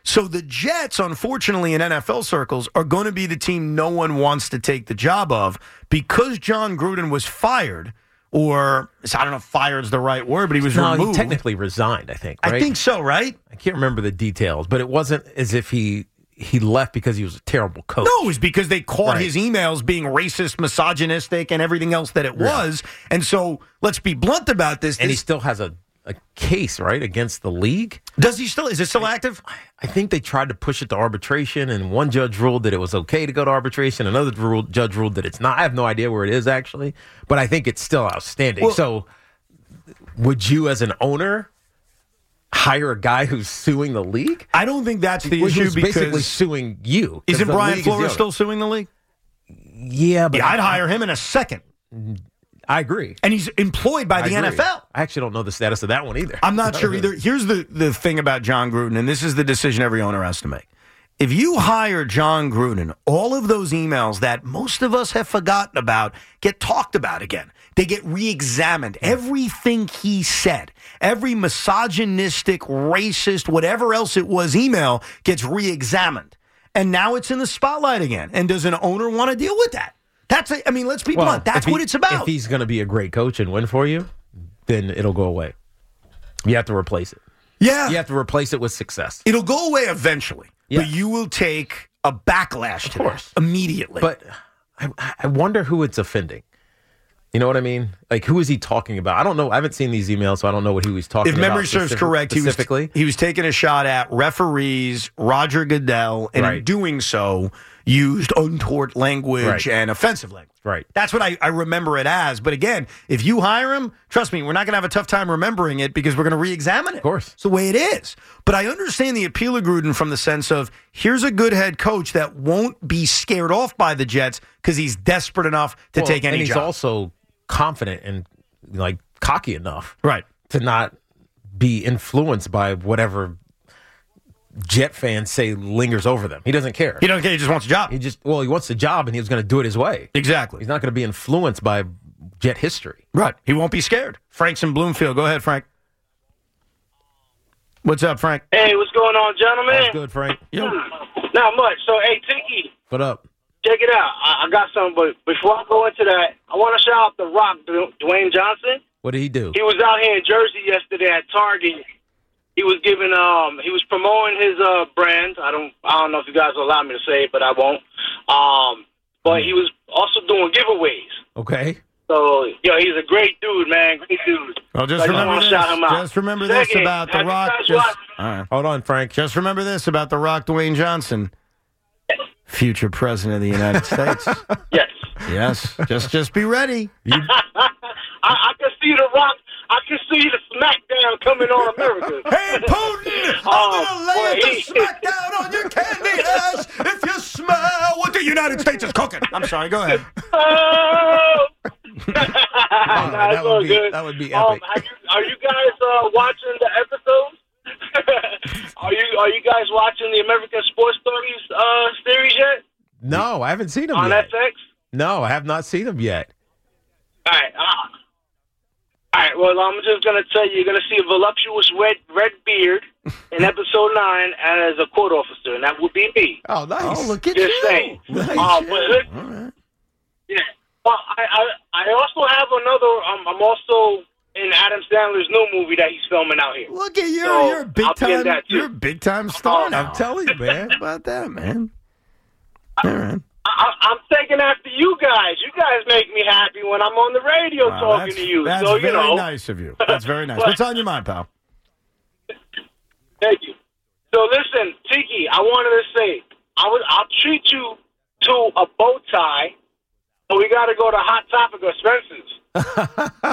So the Jets, unfortunately, in N F L circles, are going to be the team no one wants to take the job of because John Gruden was fired, or I don't know if fired is the right word, but he was no, removed. he technically resigned, I think, right? I think so, right? I can't remember the details, but it wasn't as if he he left because he was a terrible coach. No, it was because they caught Right. his emails being racist, misogynistic, and everything else that it was. And so let's be blunt about this. And he This- still has a, a case, right, against the league. does he still? Is it still active? I think they tried to push it to arbitration, and one judge ruled that it was okay to go to arbitration. Another rule, judge ruled that it's not. I have no idea where it is, actually, but I think it's still outstanding. Well- so would you, as an owner, hire a guy who's suing the league? I don't think that's the Well, issue who's basically because suing you. 'cause isn't the Brian league is the Flores owner. still suing the league? Yeah, but Yeah, I'd hire him in a second. I agree. And he's employed by I the N F agree. L. I actually don't know the status of that one either. I'm not sure either. Here's the, the thing about John Gruden, and this is the decision every owner has to make. If you hire John Gruden, all of those emails that most of us have forgotten about get talked about again. They get re-examined. Everything he said, every misogynistic, racist, whatever else it was email gets re-examined. And now it's in the spotlight again. And does an owner want to deal with that? That's, a, I mean, let's be Well, blunt. That's if he- what it's about. If he's going to be a great coach and win for you, then it'll go away. You have to replace it. yeah. You have to replace it with success. It'll go away eventually, Yeah. but you will take a backlash to course. that immediately. But I, I wonder who it's offending. You know what I mean? Like, who is he talking about? I don't know. I haven't seen these emails, so I don't know what he was talking if about. memory serves specific- correct, he was, specifically. he was taking a shot at referees, Roger Goodell, and in Right. doing so, used untoward language Right. and offensive language. Right. That's what I, I remember it as. But again, if you hire him, trust me, we're not going to have a tough time remembering it because we're going to re-examine it. Of course. It's the way it is. But I understand the appeal of Gruden from the sense of here's a good head coach that won't be scared off by the Jets because he's desperate enough to Well, take any and he's job. also confident and like cocky enough Right. to not be influenced by whatever Jet fans say lingers over them. He doesn't care. He doesn't care. He just wants a job. He just well, he wants the job, and he's going to do it his way. Exactly. He's not going to be influenced by Jet history. Right. He won't be scared. Frank's in Bloomfield. Go ahead, Frank. What's up, Frank? Hey, what's going on, gentlemen? That's good, Frank. Not much. So, hey, Tiki, What up? check it out. I, I got something, but before I go into that, I want to shout out The Rock, Du- Dwayne Johnson. What did he do? He was out here in Jersey yesterday at Target. He was giving, um, he was promoting his uh brand. I don't, I don't know if you guys will allow me to say it, but I won't. Um, but he was also doing giveaways. Okay. So, you know, he's a great dude, man. Great dude. Well, just So I remember want this. to shout him out. Just remember this Second, about The have you Rock. guys Just, watched- all right. Hold on, Frank. Just remember this about The Rock, Dwayne Johnson, future president of the United States. Yes. Yes. Just, just be ready. I, I can see The Rock. I can see the SmackDown coming on America. Hey, Putin, I'm Um, gonna lay boy, the he- smackdown on your candy ass if you smell what the United States is cooking. I'm sorry. Go ahead. Oh! Nah, that it's would all be- good. that would be Um, epic. are, you, are you guys uh, watching the episodes? are you Are you guys watching the American Sports Stories uh, series yet No, I haven't seen him on yet. F X? No, I have not seen him yet. All right. Uh, all right. Well, I'm just gonna tell you, you're gonna see a voluptuous red red beard in episode nine as a court officer, and that would be me. Oh, nice. Oh, look at Just you. saying. Nice. Um, but look, All right. yeah. Well, I, I I also have another. Um, I'm also in Adam Sandler's new movie that he's filming out here. Look at you. So, You're a big I'll be in time. that, too. You're a big time star. Oh, now. I'm telling you, man. How about that, man? All right. I, I'm taking after you guys. You guys make me happy when I'm on the radio Wow, talking that's, to you. That's so very you know. nice of you. That's very nice. What's on your mind, pal? Thank you. So listen, Tiki, I wanted to say, I would, I'll treat you to a bow tie, but we got to go to Hot Topic or Spencer's.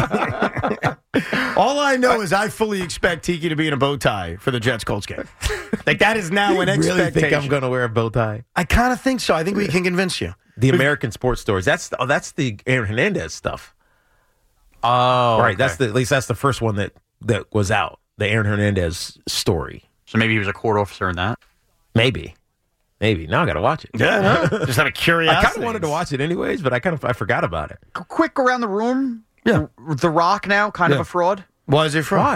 All I know is I fully expect Tiki to be in a bow tie for the Jets Colts game. Like that is now an You really expectation. think I'm going to wear a bow tie? I kind of think so. I think we can convince you. The American Sports Stories. That's the, oh, that's the Aaron Hernandez stuff. Oh, right. okay. That's the at least that's the first one that that was out. The Aaron Hernandez story. So maybe he was a court officer in that. Maybe, maybe. Now I got to watch it. Yeah, no, just out of curiosity. I kind of wanted to watch it anyways, but I kind of I forgot about it. Quick around the room. Yeah. The Rock now, kind Yeah. of a fraud. Why is it from? Why?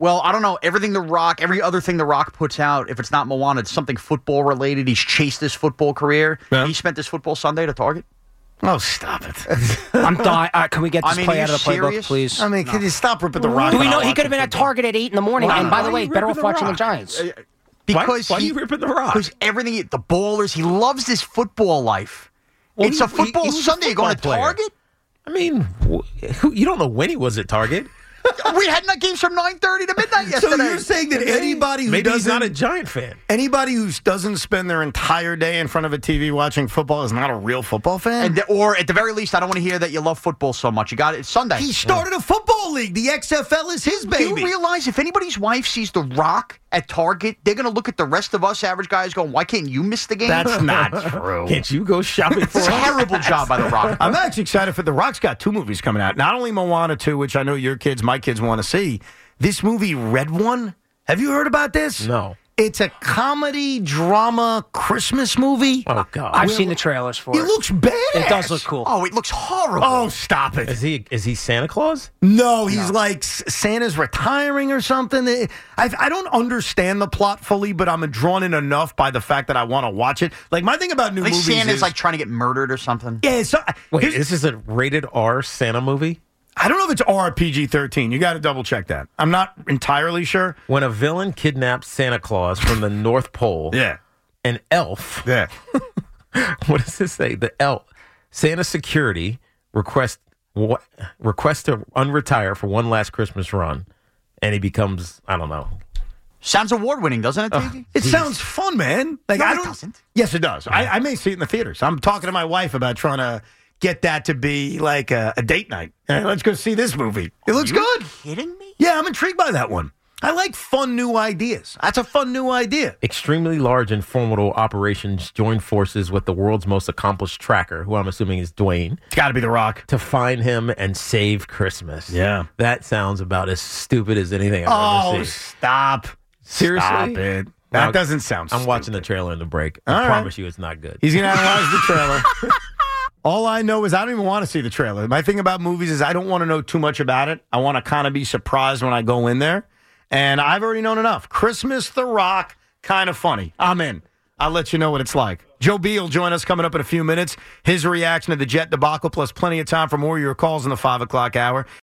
Well, I don't know. Everything The Rock, every other thing The Rock puts out, if it's not Moana, it's something football related. He's chased this football career. Yeah. He spent this football Sunday to Target. Oh, stop it. I'm dying. Uh, can we get this I mean, play are out you of the playbook, serious? please? I mean, can you stop ripping the Rock? Do we and know not he could have been watching at Target at eight in the morning? Why- and by why the are way, you better ripping off The watching the Rock? Giants. Because why, why he, are you ripping the Rock? Because everything, the ballers, he loves this football life. Well, it's he- a football he- he was a Sunday. You're going to football player. Target? I mean, wh- who, you don't know when he was at Target. We had night games from nine thirty to midnight So yesterday. you're saying that anybody who Maybe he's doesn't not a Giant fan. anybody who doesn't spend their entire day in front of a T V watching football is not a real football fan? And, or at the very least, I don't want to hear that you love football so much. You got it. It's Sunday. He started a football league. The X F L is his Do baby. you realize if anybody's wife sees The Rock at Target, they're going to look at the rest of us average guys going, why can't you miss the game? That's not true. Can't you go shopping for him? Terrible job by The Rock. I'm actually excited for The Rock's got two movies coming out. Not only Moana two, which I know your kids, my kids want to see. This movie, Red One. Have you heard about this? No. It's a comedy drama Christmas movie. Oh, God. I've seen the trailers for it. It looks bad. It does look cool. Oh, it looks horrible. Oh, stop it. Is he is he Santa Claus? No, he's like S- Santa's retiring or something. I, I don't understand the plot fully, but I'm drawn in enough by the fact that I want to watch it. Like, my thing about new I think movies Santa's is... like trying to get murdered or something. yeah, so, Wait, here's- this is a rated R Santa movie? I don't know if it's R or P G thirteen. You got to double check that. I'm not entirely sure. When a villain kidnaps Santa Claus from the North Pole, Yeah. an elf, Yeah. what does this say? The elf, Santa security request what request to unretire for one last Christmas run, and he becomes I don't know. Sounds award winning, doesn't it, T G? It sounds fun, man. Like No, I it don't, doesn't. Yes, it does. I, I may see it in the theaters. I'm talking to my wife about trying to get that to be like a, a date night. Hey, let's go see this movie. It looks Are you good. kidding me? Yeah, I'm intrigued by that one. I like fun new ideas. That's a fun new idea. Extremely large and formidable operations join forces with the world's most accomplished tracker, who I'm assuming is Dwayne, It's got to be The Rock. to find him and save Christmas. Yeah. That sounds about as stupid as anything I've Oh, ever seen. stop. Seriously? Stop it. That Now, doesn't sound I'm stupid. watching the trailer in the break. I All right. promise you it's not good. He's going to analyze the trailer. All I know is I don't even want to see the trailer. My thing about movies is I don't want to know too much about it. I want to kind of be surprised when I go in there. And I've already known enough. Christmas, The Rock, kind of funny. I'm in. I'll let you know what it's like. Joe B will join us coming up in a few minutes. His reaction to the Jet debacle, plus plenty of time for more of your calls in the five o'clock hour.